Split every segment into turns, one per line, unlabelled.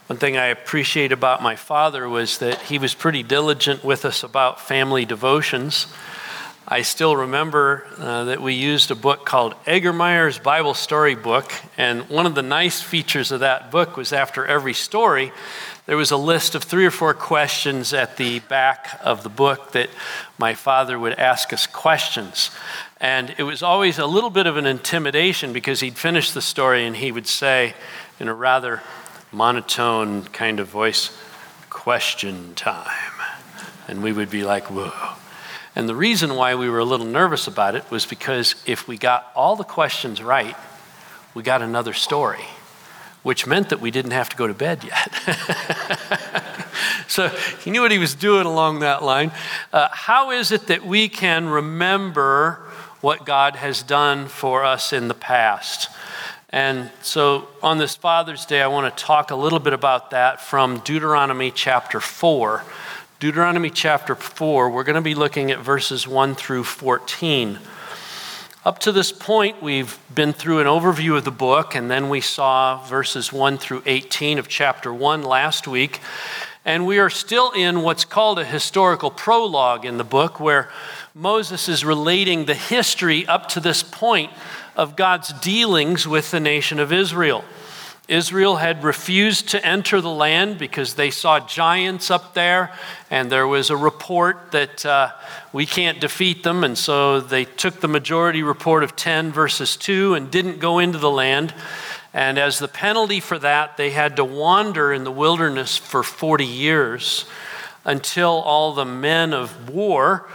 One thing I appreciate about my father was that he was pretty diligent with us about family devotions. I still remember that we used a book called Egermeyer's Bible Story Book, and one of the nice features of that book was after every story, there was a list of 3 or 4 questions at the back of the book that my father would ask us questions. And it was always a little bit of an intimidation because he'd finish the story and he would say in a rather monotone kind of voice, "Question time." And we would be like, whoa. And the reason why we were a little nervous about it was because if we got all the questions right, we got another story, which meant that we didn't have to go to bed yet. So he knew what he was doing along that line. How is it that we can remember what God has done for us in the past? And so on this Father's Day, I want to talk a little bit about that from Deuteronomy chapter 4. Deuteronomy chapter 4, we're going to be looking at verses 1 through 14. Up to this point, we've been through an overview of the book, and then we saw verses 1 through 18 of chapter 1 last week. And we are still in what's called a historical prologue in the book, where Moses is relating the history up to this point of God's dealings with the nation of Israel. Israel had refused to enter the land because they saw giants up there, and there was a report that we can't defeat them, and so they took the majority report of 10 verses 2 and didn't go into the land. And as the penalty for that, they had to wander in the wilderness for 40 years until all the men of war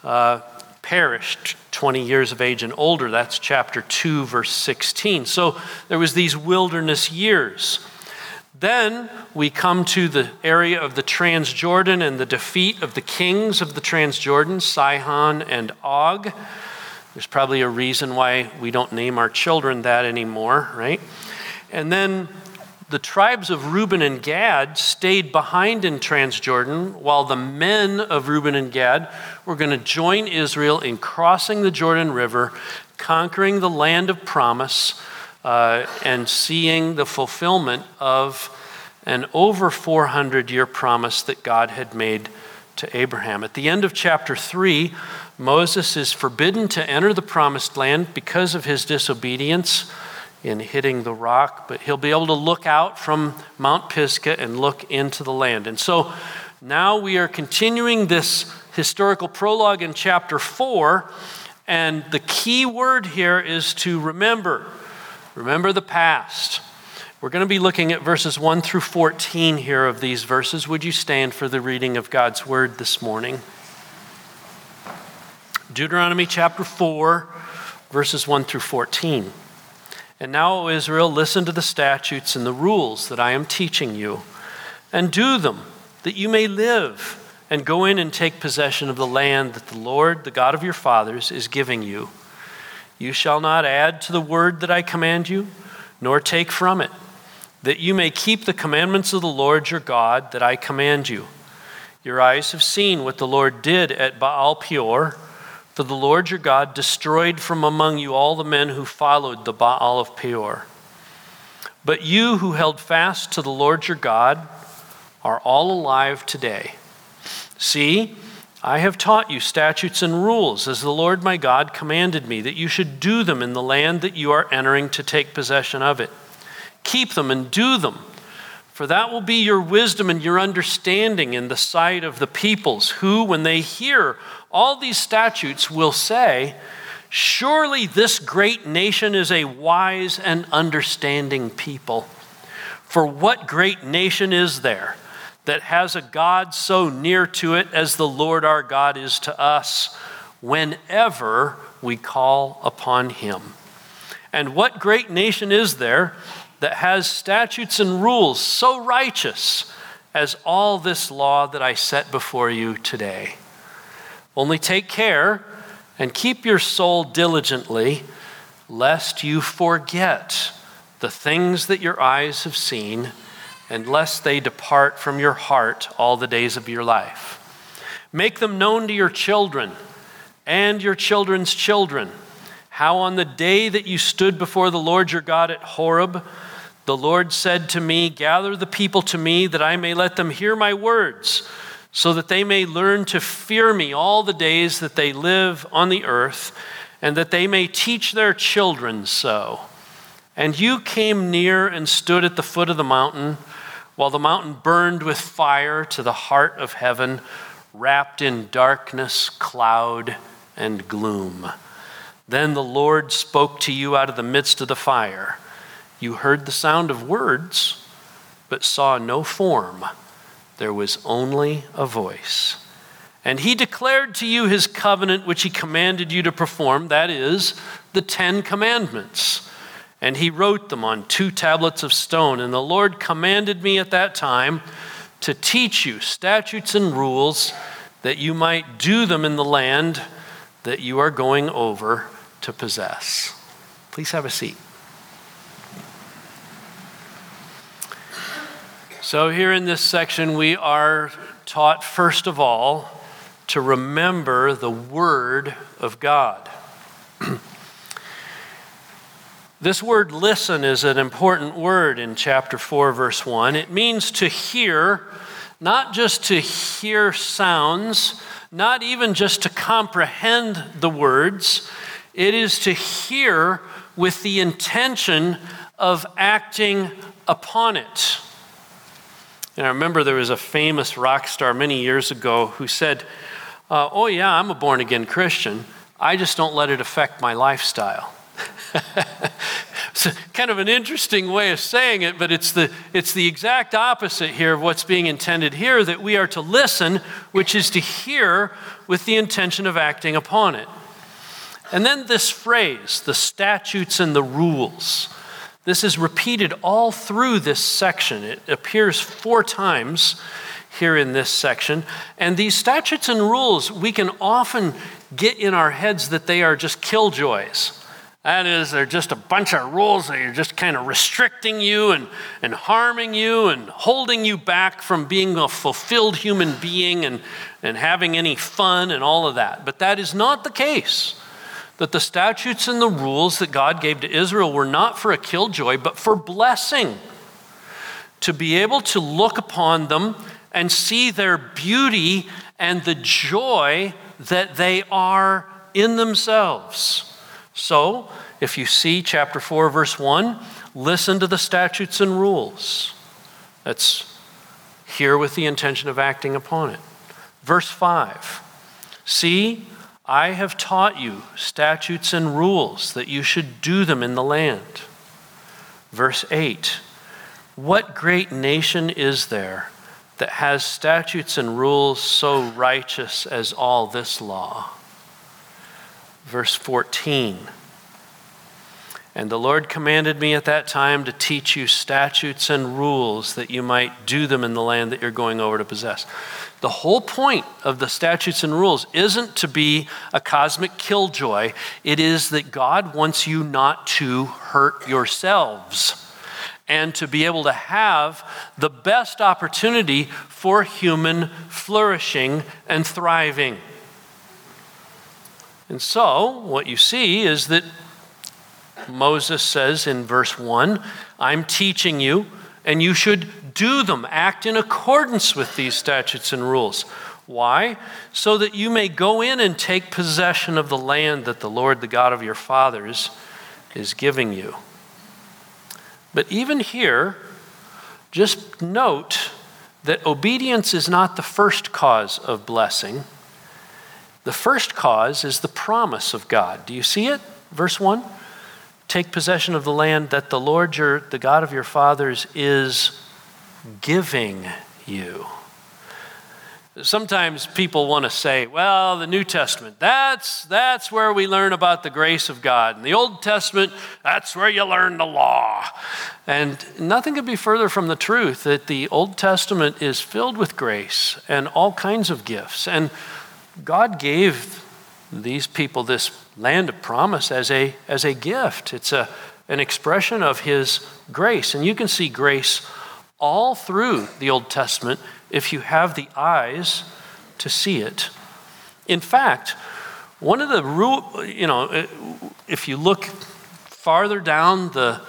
perished, 20 years of age and older. That's chapter 2, verse 16. So there was these wilderness years. Then we come to the area of the Transjordan and the defeat of the kings of the Transjordan, Sihon and Og. There's probably a reason why we don't name our children that anymore, right? And then the tribes of Reuben and Gad stayed behind in Transjordan, while the men of Reuben and Gad were going to join Israel in crossing the Jordan River, conquering the land of promise, and seeing the fulfillment of an over 400-year promise that God had made to Abraham. At the end of chapter 3, Moses is forbidden to enter the promised land because of his disobedience in hitting the rock, but he'll be able to look out from Mount Pisgah and look into the land. And so now we are continuing this historical prologue in chapter 4, and the key word here is to remember. Remember the past. We're going to be looking at verses 1 through 14 here of these verses. Would you stand for the reading of God's word this morning? Deuteronomy chapter 4, verses 1 through 14. "And now, O Israel, listen to the statutes and the rules that I am teaching you, and do them, that you may live, and go in and take possession of the land that the Lord, the God of your fathers, is giving you. You shall not add to the word that I command you, nor take from it, that you may keep the commandments of the Lord your God that I command you. Your eyes have seen what the Lord did at Baal Peor, for the Lord your God destroyed from among you all the men who followed the Baal of Peor. But you who held fast to the Lord your God are all alive today. See, I have taught you statutes and rules, as the Lord my God commanded me, that you should do them in the land that you are entering to take possession of it. Keep them and do them, for that will be your wisdom and your understanding in the sight of the peoples, who, when they hear all these statutes, will say, 'Surely this great nation is a wise and understanding people.' For what great nation is there that has a God so near to it as the Lord our God is to us, whenever we call upon him? And what great nation is there that has statutes and rules so righteous as all this law that I set before you today? Only take care and keep your soul diligently, lest you forget the things that your eyes have seen, and lest they depart from your heart all the days of your life. Make them known to your children and your children's children, how on the day that you stood before the Lord your God at Horeb, The Lord said to me, gather the people to me that I may let them hear my words, so that they may learn to fear me all the days that they live on the earth, and that they may teach their children so. And you came near and stood at the foot of the mountain, while the mountain burned with fire to the heart of heaven, wrapped in darkness, cloud, and gloom. Then the Lord spoke to you out of the midst of the fire. You heard the sound of words, but saw no form. There was only a voice. And he declared to you his covenant, which he commanded you to perform, that is, the 10 Commandments. And he wrote them on 2 tablets of stone. And the Lord commanded me at that time to teach you statutes and rules, that you might do them in the land that you are going over to possess. Please have a seat. So here in this section, we are taught, first of all, to remember the Word of God. This word listen is an important word in chapter 4, verse 1. It means to hear, not just to hear sounds, not even just to comprehend the words. It is to hear with the intention of acting upon it. And I remember there was a famous rock star many years ago who said, oh yeah, I'm a born-again Christian. I just don't let it affect my lifestyle. It's kind of an interesting way of saying it, but it's the exact opposite here of what's being intended here, that we are to listen, which is to hear with the intention of acting upon it. And then this phrase, the statutes and the rules. This is repeated all through this section. It appears 4 times here in this section. And these statutes and rules, we can often get in our heads that they are just killjoys. That is, they're just a bunch of rules that are just kind of restricting you and harming you and holding you back from being a fulfilled human being and having any fun and all of that. But that is not the case. That the statutes and the rules that God gave to Israel were not for a killjoy, but for blessing. To be able to look upon them and see their beauty and the joy that they are in themselves. So, if you see chapter 4, verse 1, listen to the statutes and rules. That's here with the intention of acting upon it. Verse 5, see, I have taught you statutes and rules that you should do them in the land. Verse 8, what great nation is there that has statutes and rules so righteous as all this law? Verse 14, and the Lord commanded me at that time to teach you statutes and rules that you might do them in the land that you're going over to possess. The whole point of the statutes and rules isn't to be a cosmic killjoy. It is that God wants you not to hurt yourselves and to be able to have the best opportunity for human flourishing and thriving. And so, what you see is that Moses says in verse 1, I'm teaching you, and you should do them, act in accordance with these statutes and rules. Why? So that you may go in and take possession of the land that the Lord, the God of your fathers, is giving you. But even here, just note that obedience is not the first cause of blessing. The first cause is the promise of God. Do you see it? Verse 1. Take possession of the land that the Lord, the God of your fathers, is giving you. Sometimes people want to say, well, the New Testament, that's where we learn about the grace of God. In the Old Testament, that's where you learn the law. And nothing could be further from the truth that the Old Testament is filled with grace and all kinds of gifts. And God gave these people this land of promise as a gift. It's an expression of his grace. And you can see grace all through the Old Testament if you have the eyes to see it. In fact, one of the if you look farther down the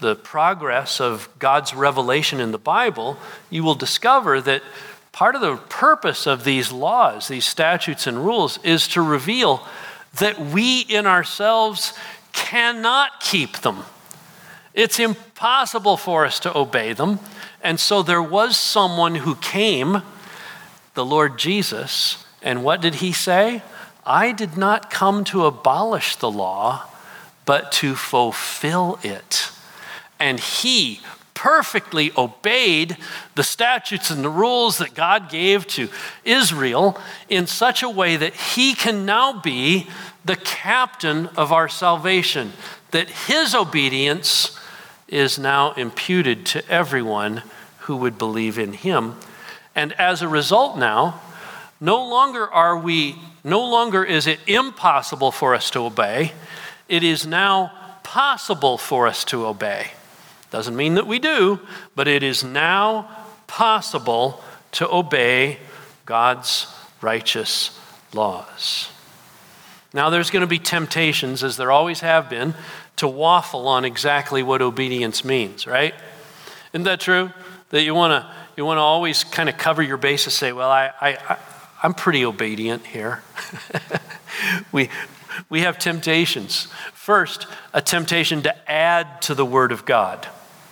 the progress of God's revelation in the Bible, you will discover that part of the purpose of these laws, these statutes and rules, is to reveal that we in ourselves cannot keep them. It's impossible for us to obey them. And so there was someone who came, the Lord Jesus, and what did he say? I did not come to abolish the law, but to fulfill it. And he perfectly obeyed the statutes and the rules that God gave to Israel in such a way that he can now be the captain of our salvation, that his obedience is now imputed to everyone who would believe in him. And as a result now, no longer is it impossible for us to obey. It is now possible for us to obey. Doesn't mean that we do, but it is now possible to obey God's righteous laws. Now there's going to be temptations, as there always have been, to waffle on exactly what obedience means, right? Isn't that true? That you want to always kind of cover your base and say, well, I'm pretty obedient here. We have temptations. First, a temptation to add to the Word of God.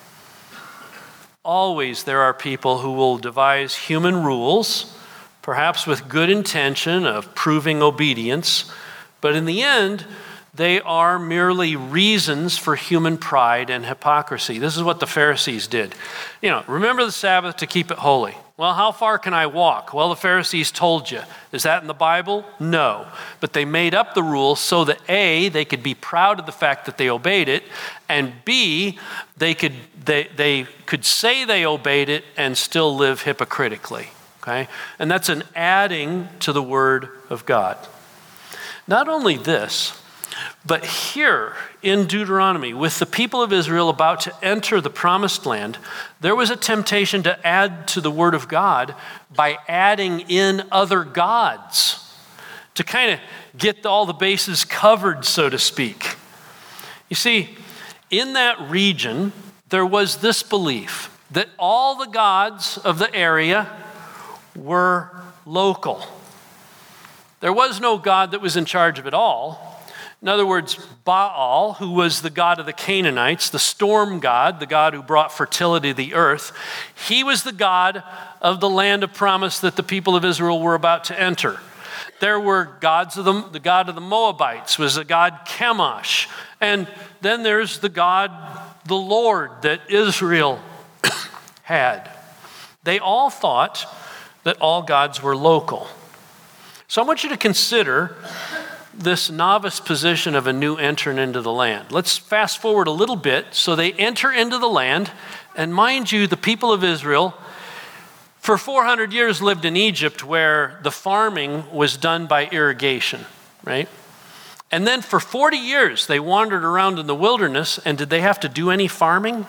Always there are people who will devise human rules, perhaps with good intention of proving obedience, but in the end, they are merely reasons for human pride and hypocrisy. This is what the Pharisees did. Remember the Sabbath to keep it holy. Well, how far can I walk? Well, the Pharisees told you. Is that in the Bible? No. But they made up the rules so that A, they could be proud of the fact that they obeyed it, and B, they could say they obeyed it and still live hypocritically. Okay? And that's an adding to the Word of God. Not only this, but here in Deuteronomy, with the people of Israel about to enter the promised land, there was a temptation to add to the Word of God by adding in other gods, to kind of get all the bases covered, so to speak. You see, in that region, there was this belief that all the gods of the area were local. There was no God that was in charge of it all. In other words, Baal, who was the god of the Canaanites, the storm god, the god who brought fertility to the earth, he was the god of the land of promise that the people of Israel were about to enter. There were gods of the god of the Moabites was the god Chemosh. And then there's the God, the Lord, that Israel had. They all thought that all gods were local. So I want you to consider this novice position of a new entrant into the land. Let's fast forward a little bit. So they enter into the land, and mind you, the people of Israel for 400 years lived in Egypt, where the farming was done by irrigation, right? And then for 40 years they wandered around in the wilderness, and did they have to do any farming?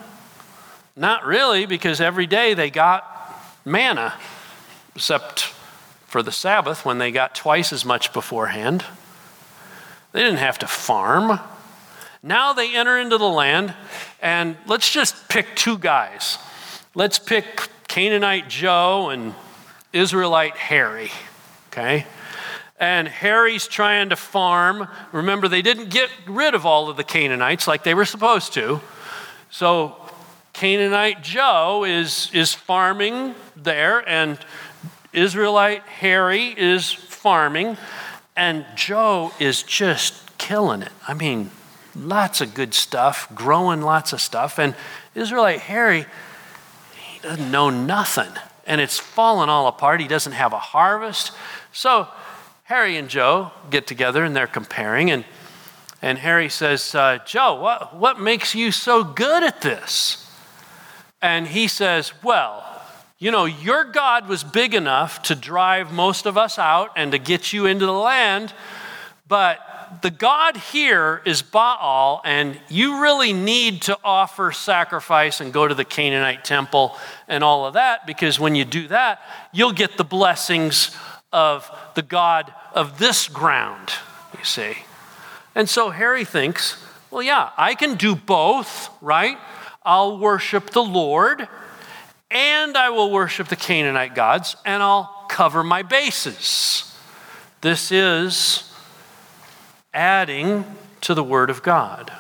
Not really, because every day they got manna, except for the Sabbath when they got twice as much beforehand. They didn't have to farm. Now they enter into the land, and let's just pick two guys. Let's pick Canaanite Joe and Israelite Harry, okay? And Harry's trying to farm. Remember, they didn't get rid of all of the Canaanites like they were supposed to. So Canaanite Joe is farming there, and Israelite Harry is farming. And Joe is just killing it. I mean, lots of good stuff, growing lots of stuff. And Israelite Harry, he doesn't know nothing. And it's fallen all apart. He doesn't have a harvest. So Harry and Joe get together and they're comparing. And Harry says, Joe, what makes you so good at this? And he says, well, your God was big enough to drive most of us out and to get you into the land, but the God here is Baal, and you really need to offer sacrifice and go to the Canaanite temple and all of that, because when you do that, you'll get the blessings of the God of this ground, you see. And so Harry thinks, well, yeah, I can do both, right? I'll worship the Lord, and I will worship the Canaanite gods, and I'll cover my bases. This is adding to the Word of God.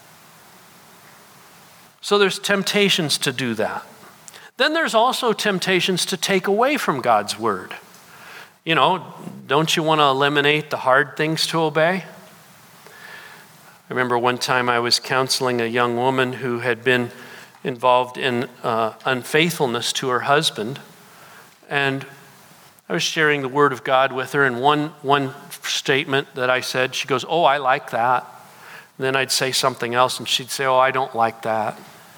So there's temptations to do that. Then there's also temptations to take away from God's Word. You know, don't you want to eliminate the hard things to obey? I remember one time I was counseling a young woman who had been involved in unfaithfulness to her husband, and I was sharing the Word of God with her, and one statement that I said, she goes, "Oh, I like that." And then I'd say something else, and she'd say, "Oh, I don't like that."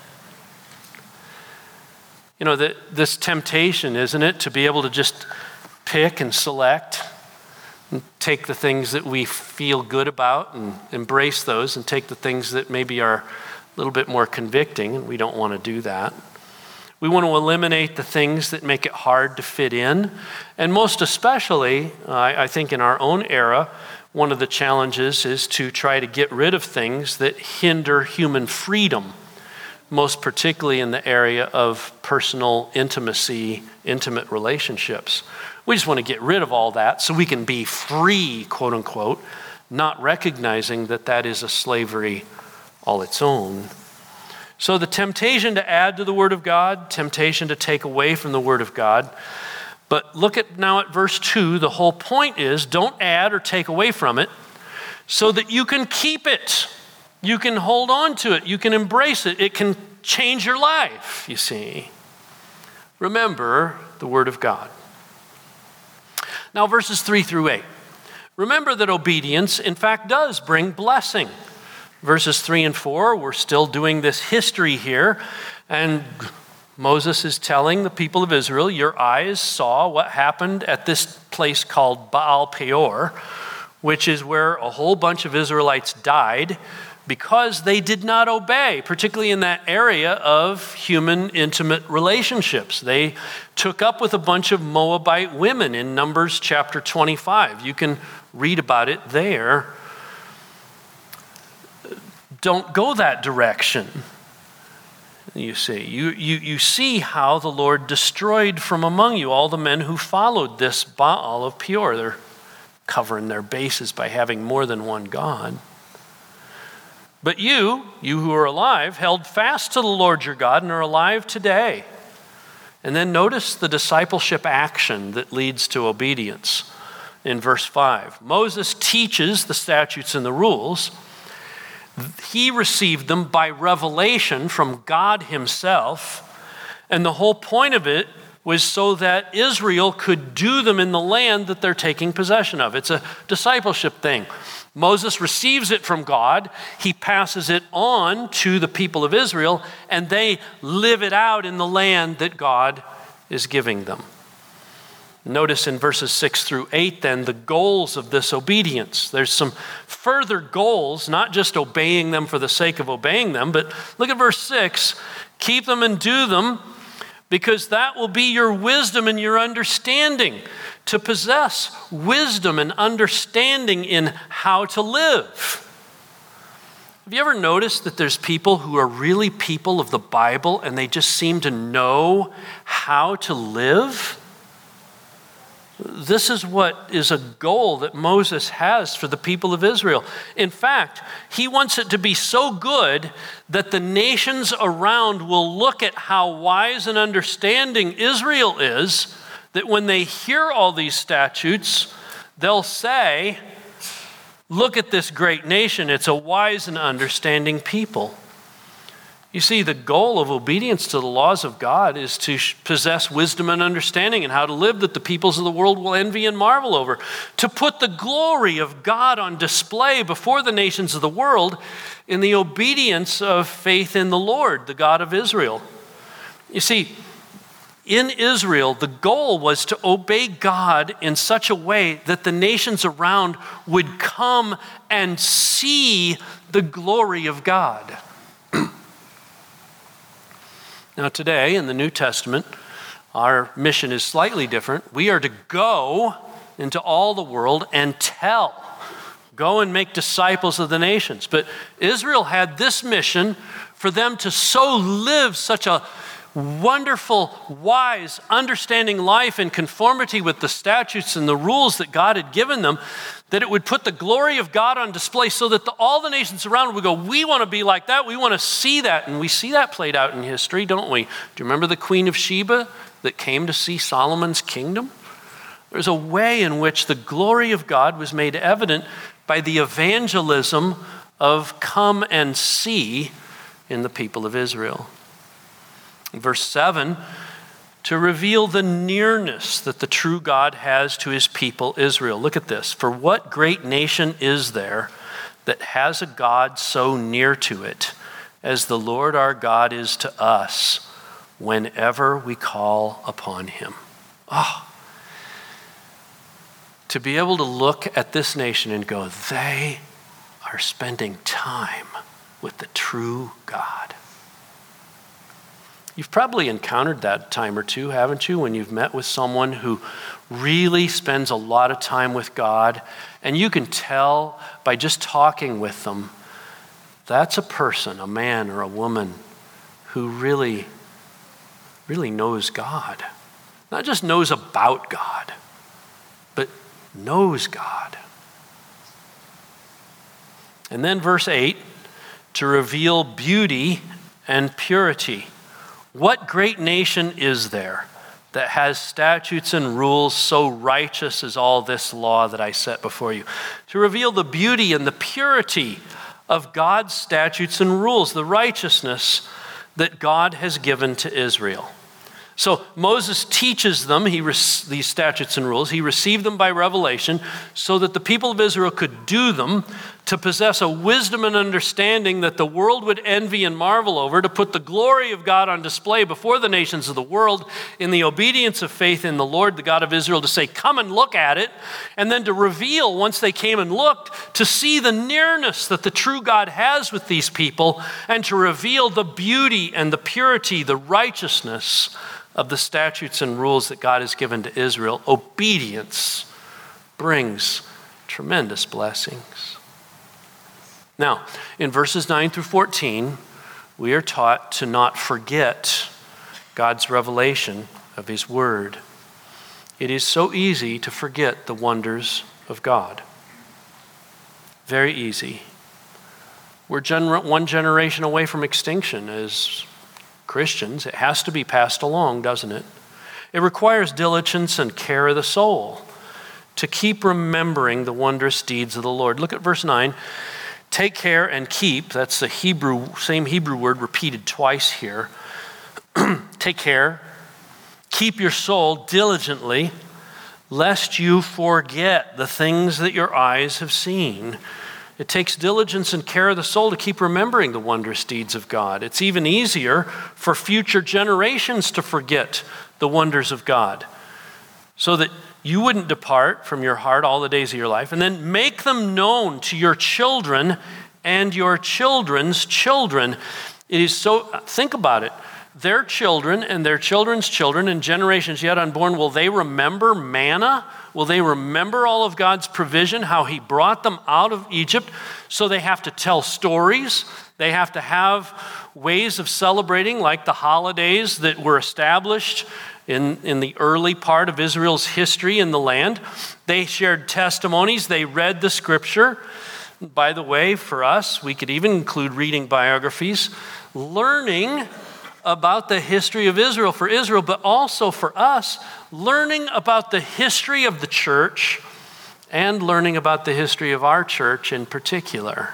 You know, this temptation, isn't it, to be able to just pick and select and take the things that we feel good about and embrace those, and take the things that maybe are a little bit more convicting, and we don't want to do that. We want to eliminate the things that make it hard to fit in. And most especially, I think in our own era, one of the challenges is to try to get rid of things that hinder human freedom, most particularly in the area of personal intimacy, intimate relationships. We just want to get rid of all that so we can be free, quote unquote, not recognizing that that is a slavery all its own. So the temptation to add to the Word of God, temptation to take away from the Word of God. But look at now at verse 2. The whole point is don't add or take away from it so that you can keep it. You can hold on to it. You can embrace it. It can change your life, you see. Remember the Word of God. Now verses 3 through 8. Remember that obedience, in fact, does bring blessing. Verses 3 and 4, we're still doing this history here, and Moses is telling the people of Israel, your eyes saw what happened at this place called Baal Peor, which is where a whole bunch of Israelites died because they did not obey, particularly in that area of human intimate relationships. They took up with a bunch of Moabite women in Numbers chapter 25. You can read about it there. Don't go that direction, you see. You see how the Lord destroyed from among you all the men who followed this Baal of Peor. They're covering their bases by having more than one God. But you who are alive, held fast to the Lord your God and are alive today. And then notice the discipleship action that leads to obedience in verse 5. Moses teaches the statutes and the rules. He received them by revelation from God himself. And the whole point of it was so that Israel could do them in the land that they're taking possession of. It's a discipleship thing. Moses receives it from God, he passes it on to the people of Israel, and they live it out in the land that God is giving them. Notice in verses 6 through 8 then the goals of this obedience. There's some further goals, not just obeying them for the sake of obeying them, but look at verse 6. Keep them and do them, because that will be your wisdom and your understanding. To possess wisdom and understanding in how to live. Have you ever noticed that there's people who are really people of the Bible and they just seem to know how to live? This is what is a goal that Moses has for the people of Israel. In fact, he wants it to be so good that the nations around will look at how wise and understanding Israel is, that when they hear all these statutes, they'll say, look at this great nation. It's a wise and understanding people. You see, the goal of obedience to the laws of God is to possess wisdom and understanding and how to live that the peoples of the world will envy and marvel over. To put the glory of God on display before the nations of the world in the obedience of faith in the Lord, the God of Israel. You see, in Israel, the goal was to obey God in such a way that the nations around would come and see the glory of God. Now today, in the New Testament, our mission is slightly different. We are to go into all the world and tell. Go and make disciples of the nations. But Israel had this mission for them to so live such a wonderful, wise, understanding life in conformity with the statutes and the rules that God had given them, that it would put the glory of God on display so that all the nations around would go, we want to be like that, we want to see that. And we see that played out in history, don't we? Do you remember the Queen of Sheba that came to see Solomon's kingdom? There's a way in which the glory of God was made evident by the evangelism of come and see in the people of Israel. Verse 7, to reveal the nearness that the true God has to his people Israel. Look at this. For what great nation is there that has a God so near to it as the Lord our God is to us whenever we call upon him? To be able to look at this nation and go, they are spending time with the true God. You've probably encountered that time or two, haven't you, when you've met with someone who really spends a lot of time with God, and you can tell by just talking with them, that's a person, a man or a woman, who really, really knows God. Not just knows about God, but knows God. And then verse 8, to reveal beauty and purity. What great nation is there that has statutes and rules so righteous as all this law that I set before you? To reveal the beauty and the purity of God's statutes and rules, the righteousness that God has given to Israel. So Moses teaches them these statutes and rules. He received them by revelation so that the people of Israel could do them, to possess a wisdom and understanding that the world would envy and marvel over, to put the glory of God on display before the nations of the world in the obedience of faith in the Lord, the God of Israel, to say, come and look at it, and then to reveal, once they came and looked, to see the nearness that the true God has with these people, and to reveal the beauty and the purity, the righteousness of the statutes and rules that God has given to Israel. Obedience brings tremendous blessings. Now, in verses 9 through 14, we are taught to not forget God's revelation of his word. It is so easy to forget the wonders of God. Very easy. We're one generation away from extinction as Christians. It has to be passed along, doesn't it? It requires diligence and care of the soul to keep remembering the wondrous deeds of the Lord. Look at verse 9. Take care and keep, that's the same Hebrew word repeated twice here. Take care, keep your soul diligently, lest you forget the things that your eyes have seen. It takes diligence and care of the soul to keep remembering the wondrous deeds of God. It's even easier for future generations to forget the wonders of God, so that you wouldn't depart from your heart all the days of your life, and then make them known to your children and your children's children. It is so, think about it. Their children and their children's children and generations yet unborn, will they remember manna? Will they remember all of God's provision, how he brought them out of Egypt? So they have to tell stories. They have to have ways of celebrating, like the holidays that were established in the early part of Israel's history in the land. They shared testimonies. They read the scripture. By the way, for us, we could even include reading biographies, learning about the history of Israel for Israel, but also for us, learning about the history of the church and learning about the history of our church in particular.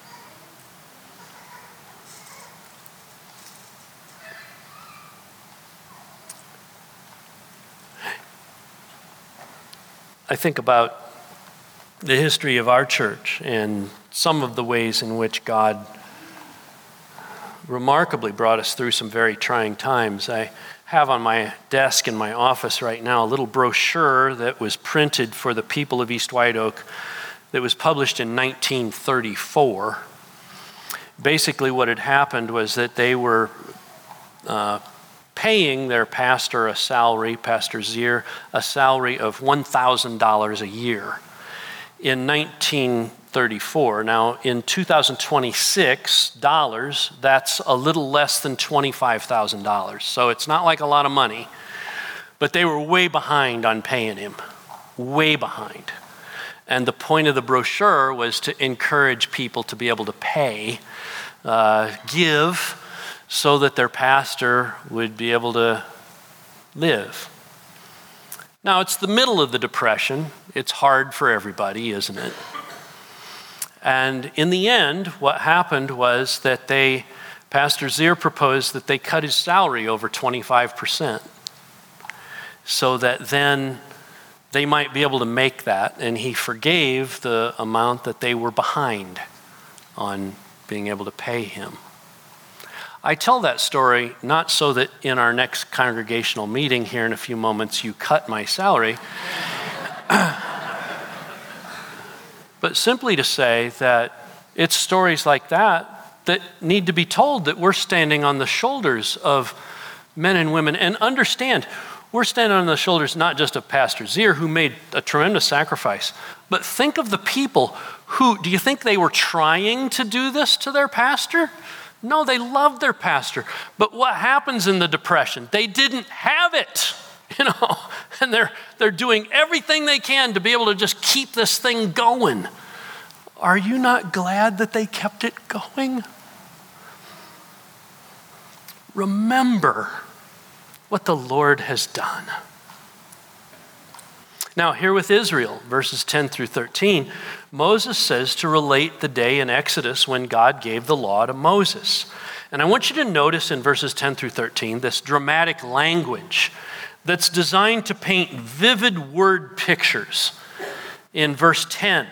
I think about the history of our church and some of the ways in which God remarkably brought us through some very trying times. I have on my desk in my office right now a little brochure that was printed for the people of East White Oak that was published in 1934. Basically what had happened was that they were paying their pastor a salary, Pastor Zier, a salary of $1,000 a year. In 1934, $134. Now, in 2026 dollars, that's a little less than $25,000. So it's not like a lot of money, but they were way behind on paying him, way behind. And the point of the brochure was to encourage people to be able to pay, give, so that their pastor would be able to live. Now, it's the middle of the Depression. It's hard for everybody, isn't it? And in the end, what happened was that Pastor Zier proposed that they cut his salary over 25%, so that then they might be able to make that, and he forgave the amount that they were behind on being able to pay him. I tell that story not so that in our next congregational meeting here in a few moments you cut my salary, but simply to say that it's stories like that need to be told, that we're standing on the shoulders of men and women. And understand, we're standing on the shoulders not just of Pastor Zier, who made a tremendous sacrifice, but think of the people who, do you think they were trying to do this to their pastor? No, they loved their pastor. But what happens in the Depression? They didn't have it, and they're doing everything they can to be able to just keep this thing going. Are you not glad that they kept it going? Remember what the Lord has done. Now, here with Israel, verses 10 through 13, Moses says to relate the day in Exodus when God gave the law to Moses. And I want you to notice in verses 10 through 13 this dramatic language that's designed to paint vivid word pictures. In verse 10,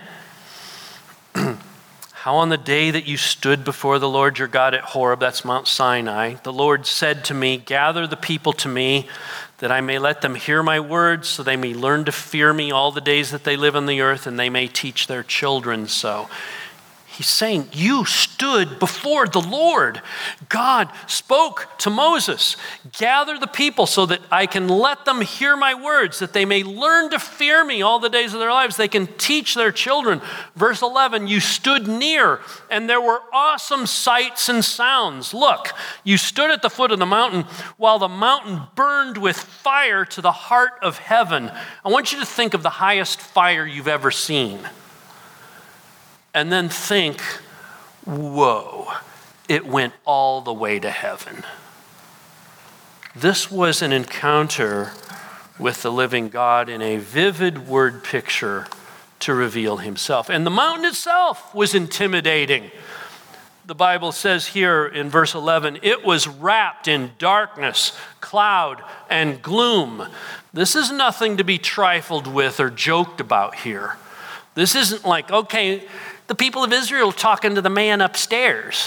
how on the day that you stood before the Lord your God at Horeb, that's Mount Sinai, the Lord said to me, gather the people to me, that I may let them hear my words, so they may learn to fear me all the days that they live on the earth, and they may teach their children so. He's saying, you stood before the Lord. God spoke to Moses, gather the people so that I can let them hear my words, that they may learn to fear me all the days of their lives. They can teach their children. Verse 11, you stood near, and there were awesome sights and sounds. Look, you stood at the foot of the mountain while the mountain burned with fire to the heart of heaven. I want you to think of the highest fire you've ever seen. And then think, whoa, it went all the way to heaven. This was an encounter with the living God in a vivid word picture to reveal himself. And the mountain itself was intimidating. The Bible says here in verse 11, it was wrapped in darkness, cloud, and gloom. This is nothing to be trifled with or joked about here. This isn't like, okay, the people of Israel talking to the man upstairs.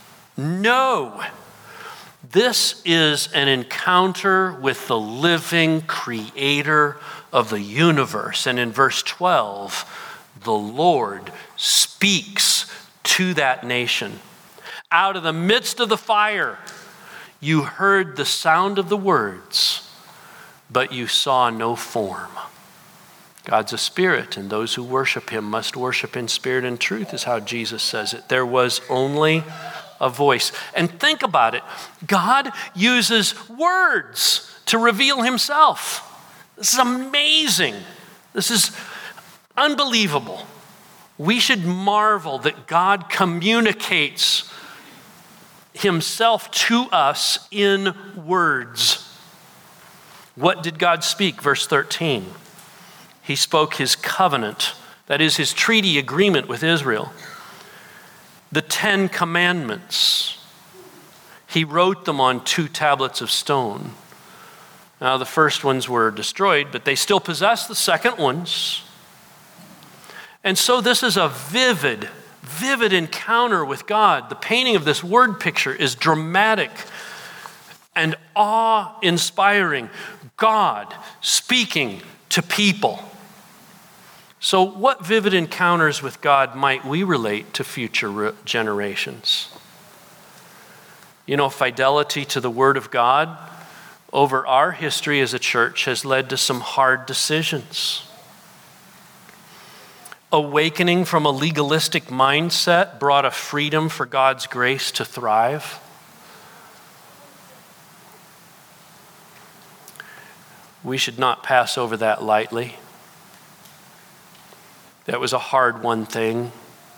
No. This is an encounter with the living creator of the universe. And in verse 12, the Lord speaks to that nation. Out of the midst of the fire, you heard the sound of the words, but you saw no form. God's a spirit, and those who worship him must worship in spirit and truth, is how Jesus says it. There was only a voice. And think about it. God uses words to reveal himself. This is amazing. This is unbelievable. We should marvel that God communicates himself to us in words. What did God speak? Verse 13. He spoke his covenant, that is his treaty agreement with Israel. The 10 Commandments. He wrote them on 2 tablets of stone. Now the first ones were destroyed, but they still possess the second ones. And so this is a vivid encounter with God. The painting of this word picture is dramatic and awe-inspiring. God speaking to people. So what vivid encounters with God might we relate to future generations? You know, fidelity to the Word of God over our history as a church has led to some hard decisions. awakening from a legalistic mindset brought a freedom for God's grace to thrive. We should not pass over that lightly. That was a hard-won thing.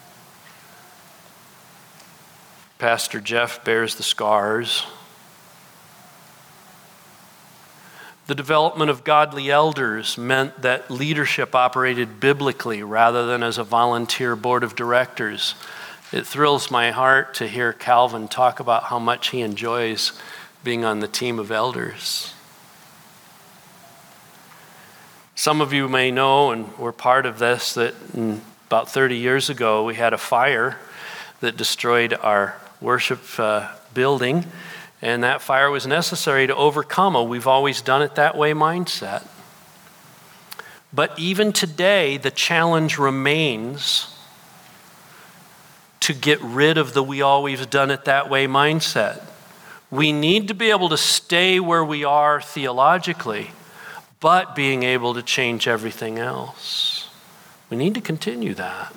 Pastor Jeff bears the scars. The development of godly elders meant that leadership operated biblically rather than as a volunteer board of directors. It thrills my heart to hear Calvin talk about how much he enjoys being on the team of elders. Some of you may know, and were part of this, that about 30 years ago we had a fire that destroyed our worship building, and that fire was necessary to overcome a "we've always done it that way" mindset. But even today, the challenge remains to get rid of the "we always done it that way" mindset. We need to be able to stay where we are theologically, but being able to change everything else. We need to continue that.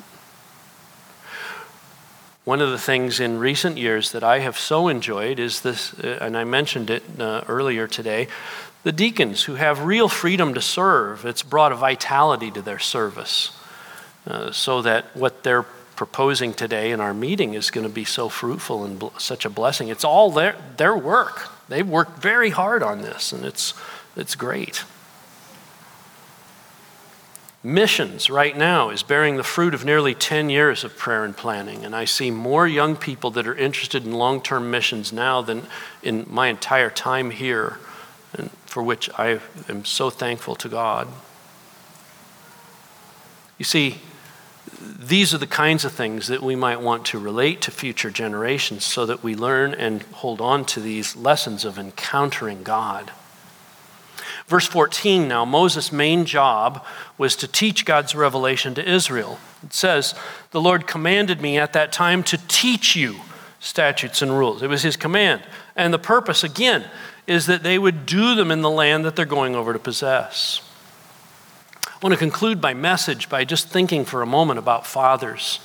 One of the things in recent years that I have so enjoyed is this, and I mentioned it earlier today, the deacons who have real freedom to serve. It's brought a vitality to their service so that what they're proposing today in our meeting is going to be so fruitful and such a blessing. It's all their work. They've worked very hard on this, and it's great. Missions right now is bearing the fruit of nearly 10 years of prayer and planning, and I see more young people that are interested in long-term missions now than in my entire time here, and for which I am so thankful to God. You see, these are the kinds of things that we might want to relate to future generations so that we learn and hold on to these lessons of encountering God. Verse 14 now, Moses' main job was to teach God's revelation to Israel. It says, "The Lord commanded me at that time to teach you statutes and rules." It was his command. And the purpose, again, is that they would do them in the land that they're going over to possess. I want to conclude my message by just thinking for a moment about fathers.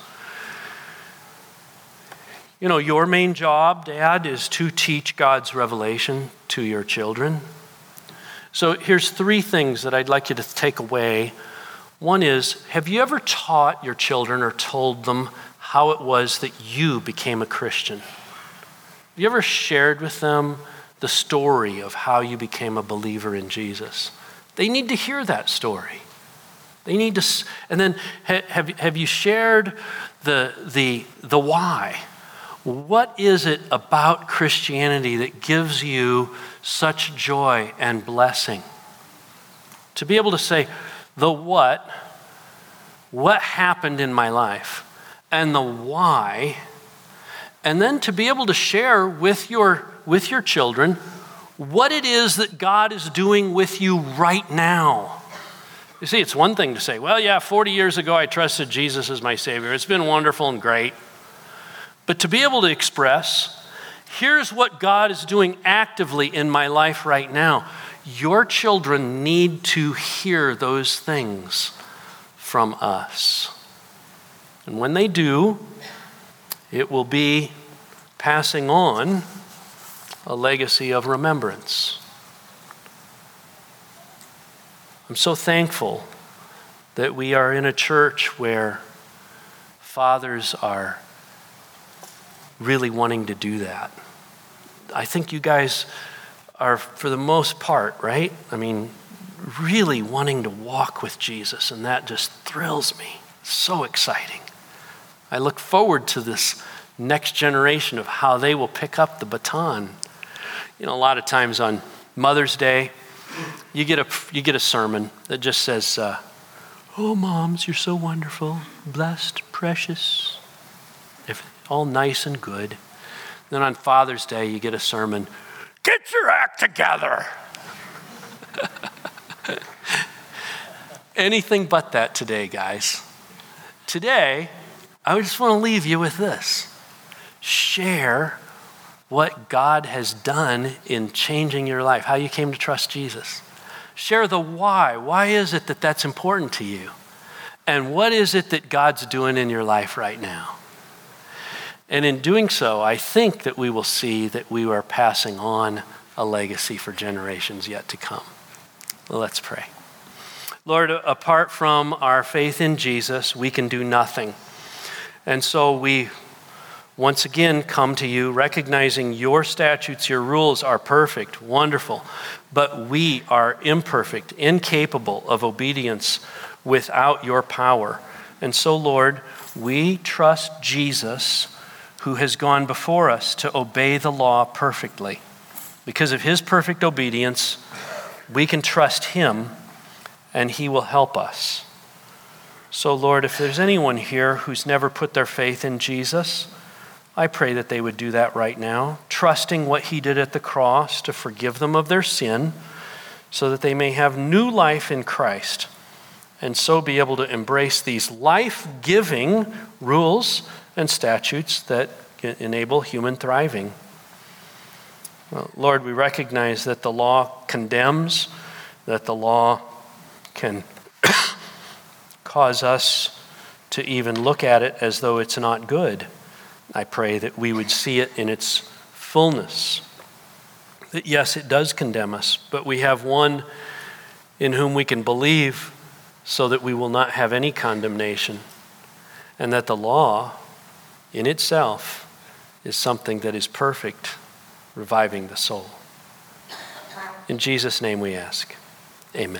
You know, your main job, Dad, is to teach God's revelation to your children. So here's three things that I'd like you to take away. One is, have you ever taught your children or told them how it was that you became a Christian? Have you ever shared with them the story of how you became a believer in Jesus? They need to hear that story. They need to, and then have you shared the why? What is it about Christianity that gives you such joy and blessing? To be able to say, the what happened in my life, and the why, and then to be able to share with your children what it is that God is doing with you right now. You see, it's one thing to say, well, yeah, 40 years ago I trusted Jesus as my Savior. It's been wonderful and great. But to be able to express, here's what God is doing actively in my life right now. Your children need to hear those things from us. And when they do, it will be passing on a legacy of remembrance. I'm so thankful that we are in a church where fathers are really wanting to do that. I think you guys are, for the most part, right? I mean, really wanting to walk with Jesus, and that just thrills me. It's so exciting. I look forward to this next generation of how they will pick up the baton. You know, a lot of times on Mother's Day, you get a sermon that just says, "Oh, moms, you're so wonderful, blessed, precious." All nice and good. Then on Father's Day, you get a sermon, "Get your act together." Anything but that today, guys. Today, I just want to leave you with this. Share what God has done in changing your life, how you came to trust Jesus. Share the why. Why is it that that's important to you? And what is it that God's doing in your life right now? And in doing so, I think that we will see that we are passing on a legacy for generations yet to come. Well, let's pray. Lord, apart from our faith in Jesus, we can do nothing. And so we once again come to you recognizing your statutes, your rules are perfect, wonderful, but we are imperfect, incapable of obedience without your power. And so, Lord, we trust Jesus, who has gone before us to obey the law perfectly. Because of his perfect obedience, we can trust him and he will help us. So, Lord, if there's anyone here who's never put their faith in Jesus, I pray that they would do that right now, trusting what he did at the cross to forgive them of their sin so that they may have new life in Christ and so be able to embrace these life-giving rules and statutes that enable human thriving. Well, Lord, we recognize that the law condemns, that the law can cause us to even look at it as though it's not good. I pray that we would see it in its fullness. That yes, it does condemn us, but we have one in whom we can believe so that we will not have any condemnation. And that the law in itself is something that is perfect, reviving the soul. In Jesus' name we ask. Amen.